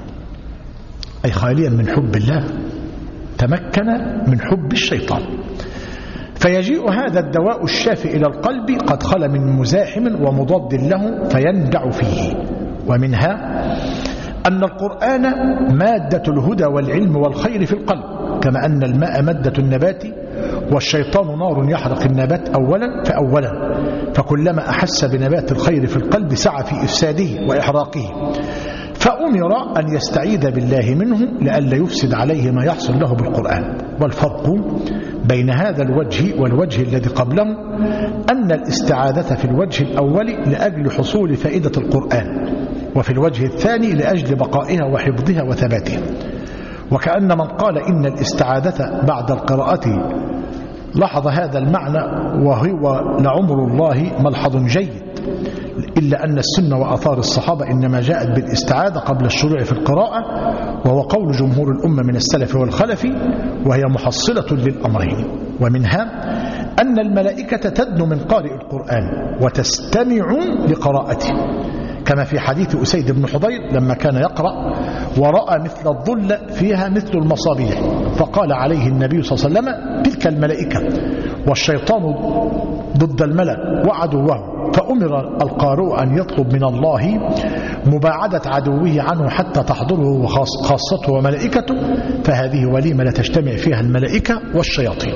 أي خاليا من حب الله، تمكن من حب الشيطان. فيجيء هذا الدواء الشافي إلى القلب قد خل من مزاحم ومضاد له فينجع فيه. ومنها أن القرآن مادة الهدى والعلم والخير في القلب، كما أن الماء مادة النبات، والشيطان نار يحرق النبات أولا فأولا، فكلما أحس بنبات الخير في القلب سعى في إفساده وإحراقه، فأمر أن يستعيذ بالله منه لئلا يفسد عليه ما يحصل له بالقرآن. والفرق بين هذا الوجه والوجه الذي قبله أن الاستعاذة في الوجه الأول لأجل حصول فائدة القرآن، وفي الوجه الثاني لأجل بقائها وحفظها وثباتها. وكأن من قال إن الاستعاذة بعد القراءة لاحظ هذا المعنى، وهو لعمر الله ملحظ جيد، إلا أن السنة وآثار الصحابة إنما جاءت بالاستعاذة قبل الشروع في القراءة، وهو قول جمهور الأمة من السلف والخلف، وهي محصلة للأمرين. ومنها أن الملائكة تدنو من قارئ القرآن وتستمع لقراءته، كما في حديث أسيد بن حضير لما كان يقرأ ورأى مثل الظل فيها مثل المصابيح، فقال عليه النبي صلى الله عليه وسلم: تلك الملائكة، والشيطان ضد الملك وعدوه، فأمر القارئ أن يطلب من الله مباعدة عدوه عنه حتى تحضره خاصته وملائكته، فهذه وليمة لا تجتمع فيها الملائكة والشياطين.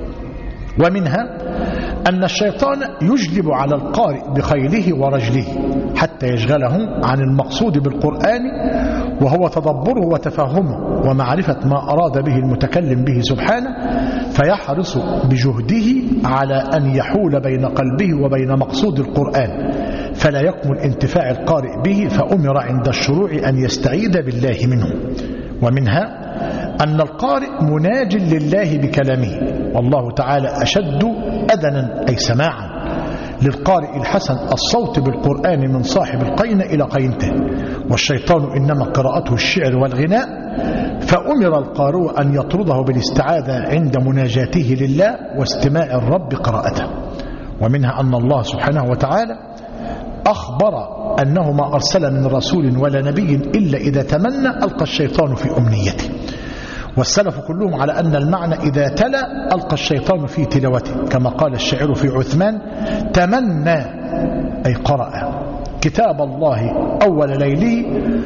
ومنها أن الشيطان يجلب على القارئ بخيله ورجله حتى يشغله عن المقصود بالقرآن، وهو تدبره وتفهمه ومعرفة ما أراد به المتكلم به سبحانه، فيحرص بجهده على أن يحول بين قلبه وبين مقصود القرآن، فلا يكمل انتفاع القارئ به، فأمر عند الشروع أن يستعيذ بالله منه. ومنها أن القارئ مناج لله بكلامه، والله تعالى أشد أذنا أي سماعا للقارئ الحسن الصوت بالقرآن من صاحب القين إلى قينته، والشيطان إنما قراءته الشعر والغناء، فأمر القارئ أن يطرده بالاستعاذة عند مناجاته لله واستماع الرب قراءته. ومنها أن الله سبحانه وتعالى أخبر أنه ما أرسل من رسول ولا نبي إلا إذا تمنى ألقى الشيطان في أمنيته. والسلف كلهم على أن المعنى إذا تلا ألقى الشيطان في تلاوته، كما قال الشاعر في عثمان: تمنى أي قرأ كتاب الله أول ليله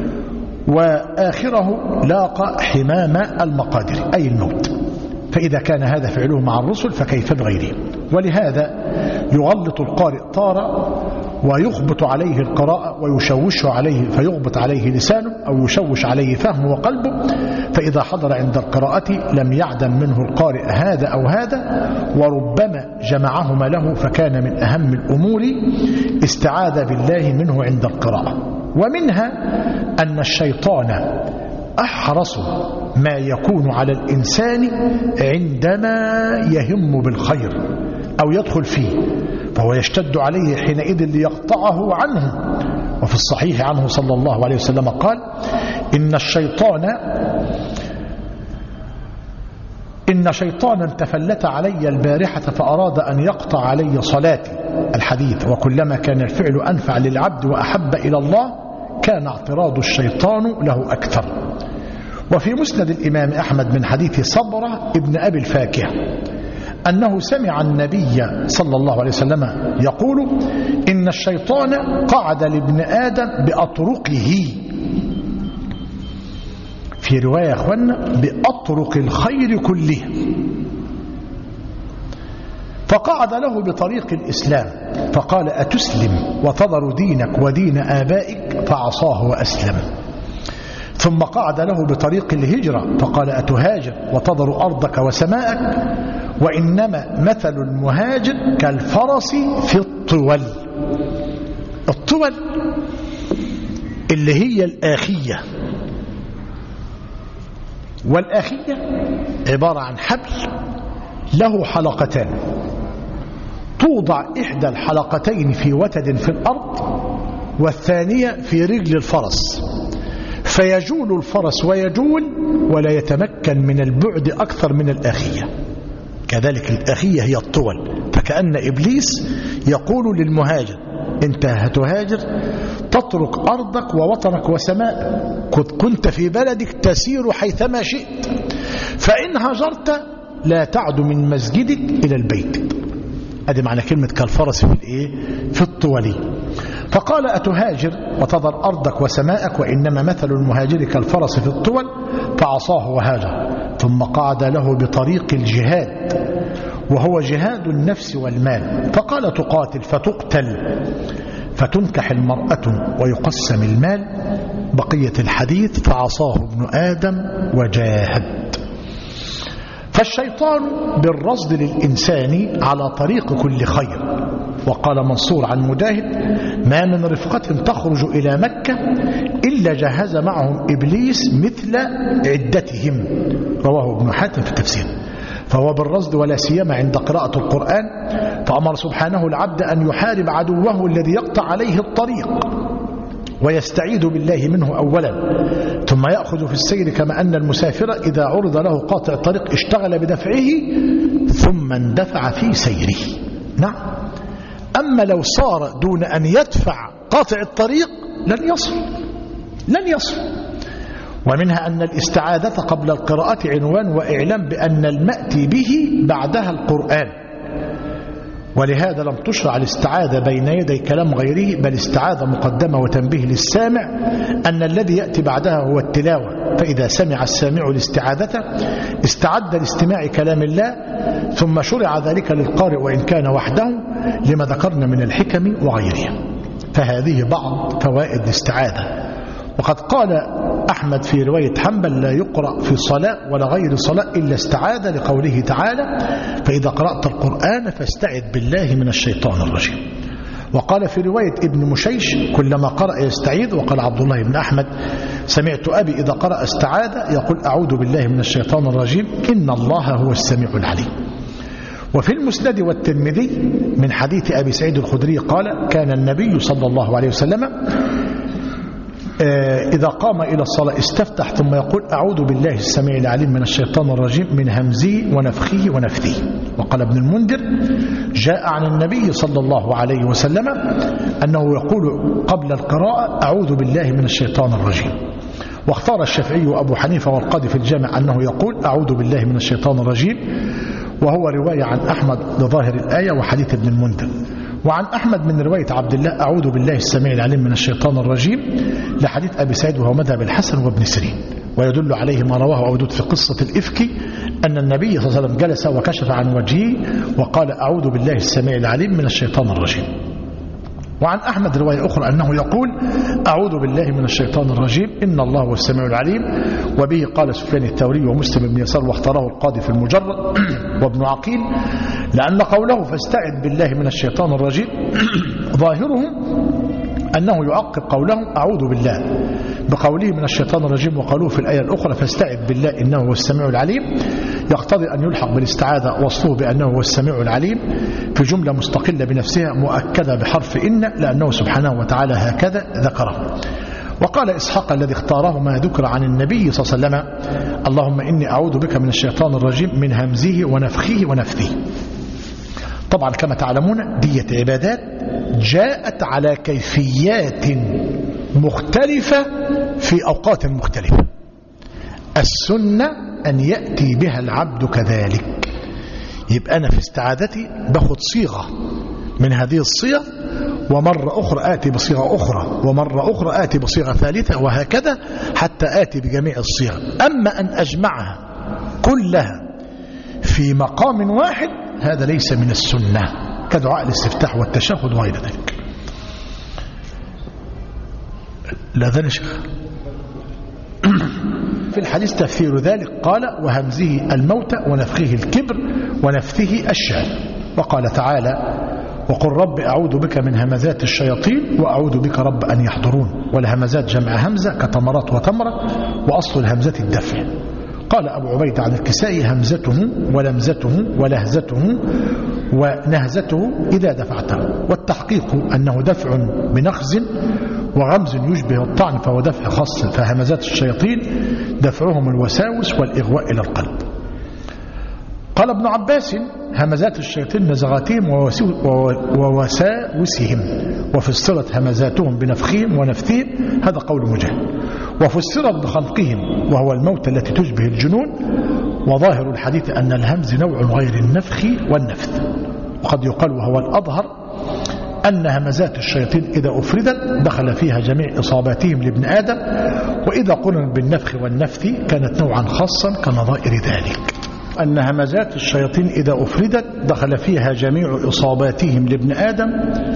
وآخره لاقى حمام المقادر أي الموت. فإذا كان هذا فعله مع الرسل فكيف بغيره؟ ولهذا يغلط القارئ طارة ويخبط عليه القراءة ويشوش عليه فيغبط عليه لسانه أو يشوش عليه فهمه وقلبه، فإذا حضر عند القراءة لم يعدم منه القارئ هذا أو هذا، وربما جمعهما له، فكان من أهم الأمور استعاذ بالله منه عند القراءة. ومنها أن الشيطان أحرص ما يكون على الإنسان عندما يهم بالخير أو يدخل فيه، فهو يشتد عليه حينئذ ليقطعه عنه. وفي الصحيح عنه صلى الله عليه وسلم قال: إن الشيطان إن شيطانا تفلت علي البارحة فأراد أن يقطع علي صلاتي، الحديث. وكلما كان الفعل أنفع للعبد وأحب إلى الله كان اعتراض الشيطان له أكثر. وفي مسند الإمام أحمد من حديث صبرة ابن أبي الفاكهة أنه سمع النبي صلى الله عليه وسلم يقول: إن الشيطان قعد لابن آدم بأطرقه، في رواية يا أخوانا بأطرق الخير كله، فقعد له بطريق الإسلام فقال: أتسلم وتذر دينك ودين آبائك؟ فعصاه وأسلم. ثم قعد له بطريق الهجرة فقال: أتهاجر وتذر أرضك وسماءك؟ وإنما مثل المهاجر كالفرس في الطول. الطول اللي هي الآخية، والآخية عبارة عن حبل له حلقتان، توضع إحدى الحلقتين في وتد في الأرض والثانية في رجل الفرس، فيجول الفرس ويجول ولا يتمكن من البعد أكثر من الآخية. كذلك الآخية هي الطول. فكأن إبليس يقول للمهاجر: أنت هتهاجر تترك أرضك ووطنك وسماء، كنت في بلدك تسير حيثما شئت، فإن هاجرت لا تعد من مسجدك إلى البيت. هذه معنى كلمة كالفرس في الإيه؟ في الطول. فقال: أتهاجر وتذر أرضك وسماءك؟ وإنما مثل المهاجر كالفرس في الطول، فعصاه وهاجر. ثم قعد له بطريق الجهاد وهو جهاد النفس والمال، فقال: تقاتل فتقتل فتنكح المرأة ويقسم المال. بقية الحديث: فعصاه ابن آدم وجاهد. فالشيطان بالرصد للإنسان على طريق كل خير. وقال منصور عن مجاهد: ما من رفقة تخرج إلى مكة إلا جهز معهم إبليس مثل عدتهم، رواه ابن حاتم في التفسير. فهو بالرصد ولا سيما عند قراءة القرآن، فأمر سبحانه العبد أن يحارب عدوه الذي يقطع عليه الطريق ويستعيذ بالله منه أولا، ثم يأخذ في السير كما أن المسافر إذا عرض له قاطع الطريق اشتغل بدفعه ثم اندفع في سيره. نعم. أما لو صار دون أن يدفع قاطع الطريق لن يصل لن يصل ومنها أن الاستعاذة قبل القراءة عنوان وإعلام بأن المأتي به بعدها القرآن، ولهذا لم تشرع الاستعاذة بين يدي كلام غيره، بل استعاذة مقدمة وتنبيه للسامع أن الذي يأتي بعدها هو التلاوة. فإذا سمع السامع الاستعاذة استعد لاستماع كلام الله، ثم شرع ذلك للقارئ وإن كان وحده لما ذكرنا من الحكم وغيرها. فهذه بعض فوائد الاستعاذة. وقد قال أحمد في رواية حنبل: لا يقرأ في صلاة ولا غير صلاة إلا استعاذة، لقوله تعالى: فإذا قرأت القرآن فاستعذ بالله من الشيطان الرجيم. وقال في رواية ابن مشيش: كلما قرأ يستعيذ. وقال عبد الله بن أحمد: سمعت أبي إذا قرأ استعاذ يقول: أعوذ بالله من الشيطان الرجيم، إن الله هو السميع العليم. وفي المسند والترمذي من حديث أبي سعيد الخدري قال: كان النبي صلى الله عليه وسلم إذا قام إلى الصلاة استفتح ثم يقول أعوذ بالله السميع العليم من الشيطان الرجيم من همزه ونفخه ونفثه. وقال ابن المنذر جاء عن النبي صلى الله عليه وسلم أنه يقول قبل القراءة أعوذ بالله من الشيطان الرجيم. واختار الشافعي وأبو حنيفة والقاضي في الجامع أنه يقول أعوذ بالله من الشيطان الرجيم، وهو رواية عن أحمد لظاهر الآية وحديث ابن المنذر. وعن أحمد من رواية عبد الله أعوذ بالله السميع العليم من الشيطان الرجيم لحديث أبي سعيد وهو مذهب الحسن وابن سيرين. ويدل عليه ما رواه أبو داود في قصة الإفك أن النبي صلى الله عليه وسلم جلس وكشف عن وجهه وقال أعوذ بالله السميع العليم من الشيطان الرجيم. وعن أحمد رواية أخرى أنه يقول أعوذ بالله من الشيطان الرجيم إن الله هو السميع العليم. وبه قال سفيان الثوري ومسلم بن يسار واختاره القاضي في المجرد وابن عقيل، لأن قوله فاستعذ بالله من الشيطان الرجيم ظاهره أنه يعقب قوله أعوذ بالله بقوله من الشيطان الرجيم، وقالوه في الآية الأخرى فاستعذ بالله إنه هو السميع العليم، يقتضي أن يلحق بالاستعاذة وصفه بأنه هو السميع العليم في جملة مستقلة بنفسها مؤكدة بحرف إن، لأنه سبحانه وتعالى هكذا ذكره. وقال إسحاق الذي اختاره ما ذكر عن النبي صلى الله عليه وسلم اللهم إني أعوذ بك من الشيطان الرجيم من همزه ونفخه ونفثه. طبعا كما تعلمون دية عبادات جاءت على كيفيات مختلفة في أوقات مختلفة، السنة أن يأتي بها العبد كذلك. يبقى أنا في استعادتي باخد صيغة من هذه الصيغ، ومرة أخرى آتي بصيغة أخرى، ومرة أخرى آتي بصيغة ثالثة، وهكذا حتى آتي بجميع الصيغ. أما أن أجمعها كلها في مقام واحد هذا ليس من السنة، كدعاء الاستفتاح والتشهد وغير ذلك. لا ذلك شيخ في الحديث تفسير ذلك قال وهمزه الموت ونفخه الكبر ونفثه الشان. وقال تعالى وقل رب أعوذ بك من همزات الشياطين وأعوذ بك رب أن يحضرون. والهمزات جمع همزة كتمرات وتمرة، وأصل الهمزة الدفع. قال أبو عبيد عن الكسائي همزته ولمزته ولهزته ونهزته إذا دفعته، والتحقيق أنه دفع بنخز وغمز يشبه الطعن فهو دفع خاص. فهمزات الشياطين دفعهم الوساوس والإغواء إلى القلب. قال ابن عباس همزات الشياطين نزغاتهم ووساوسهم، وفسرت همزاتهم بنفخهم ونفثهم، هذا قول مجاهد. وفسرت بخنقهم وهو الموت التي تشبه الجنون. وظاهر الحديث أن الهمز نوع غير النفخ والنفث. وقد يقال وهو الأظهر أن همزات الشياطين إذا أفردت دخل فيها جميع إصاباتهم لابن آدم، وإذا قرنت بالنفخ والنفث كانت نوعا خاصا كنظائر ذلك. أن همزات الشياطين إذا أفردت دخل فيها جميع إصاباتهم لابن آدم،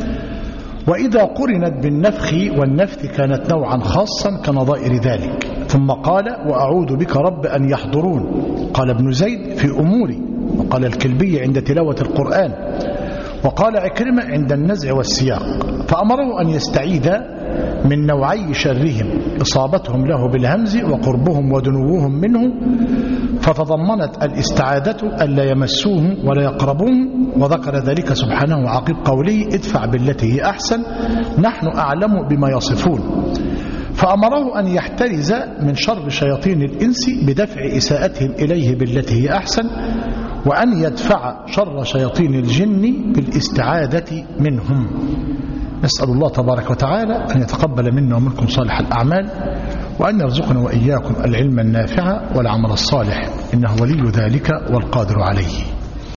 وإذا قرنت بالنفخ والنفث كانت نوعا خاصا كنظائر ذلك. ثم قال وأعوذ بك رب أن يحضرون. قال ابن زيد في أموري، وقال الكلبي عند تلاوة القرآن، وقال عكرمة عند النزع والسياق. فأمره أن يستعيذ من نوعي شرهم إصابتهم له بالهمز وقربهم ودنوهم منه، فتضمنت الاستعادة ألا يمسوه ولا يقربوه. وذكر ذلك سبحانه عقب قوله ادفع بالتي هي أحسن نحن أعلم بما يصفون. فأمره أن يحترز من شر شياطين الإنس بدفع إساءتهم إليه بالتي هي أحسن، وأن يدفع شر شياطين الجن بالاستعادة منهم. نسأل الله تبارك وتعالى أن يتقبل منا ومنكم صالح الأعمال، وأن يرزقنا وإياكم العلم النافع والعمل الصالح، إنه ولي ذلك والقادر عليه.